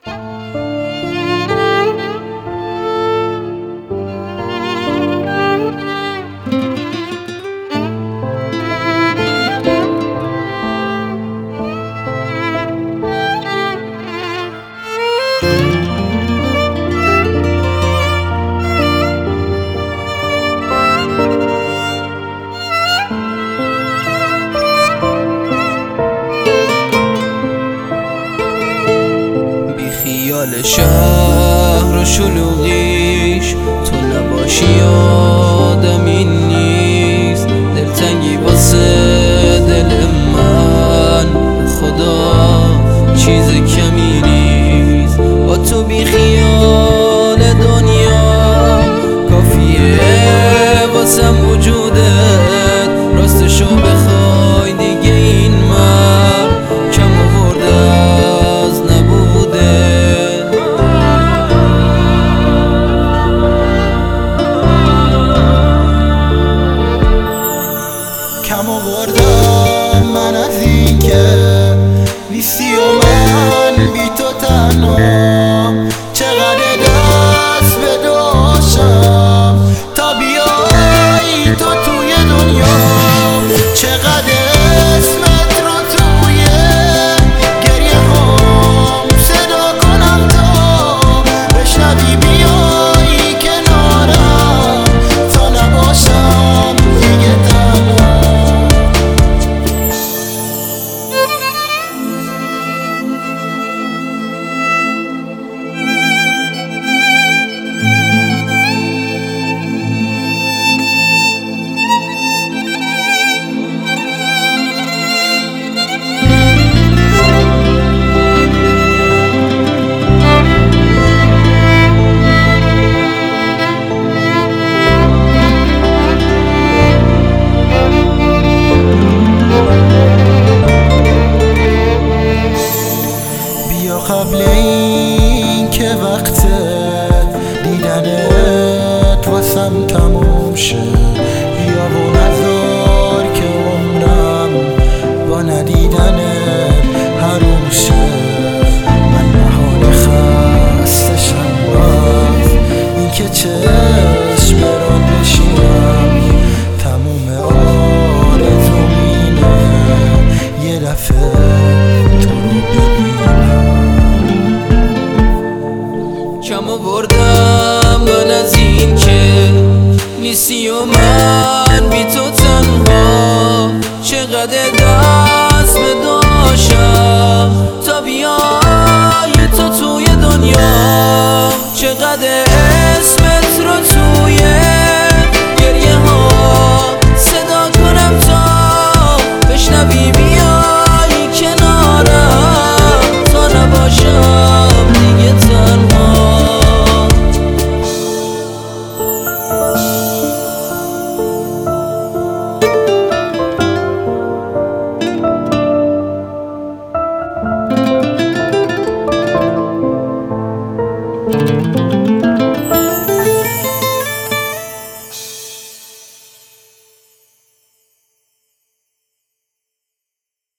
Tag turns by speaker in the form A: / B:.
A: خیال شهر و شلوغیش تو نباشی آدمی نیست. دلتنگی واسه دل من خدا چیز کمی نیست. با تو بی خیال دنیا کافیه واسم وجودت. راستشو بخوای دیگه این مرد کم آورده از نبوده.
B: کم آوردم من از این که نیستی و من بی تو تنها. چقدر دست به دوشم تا بیایی تو توی دنیا. چقدر اسمت رو توی گریه هم صدا کنم تا بشنوی بیایی کنارم تا نباشم دیگه تنها. قبل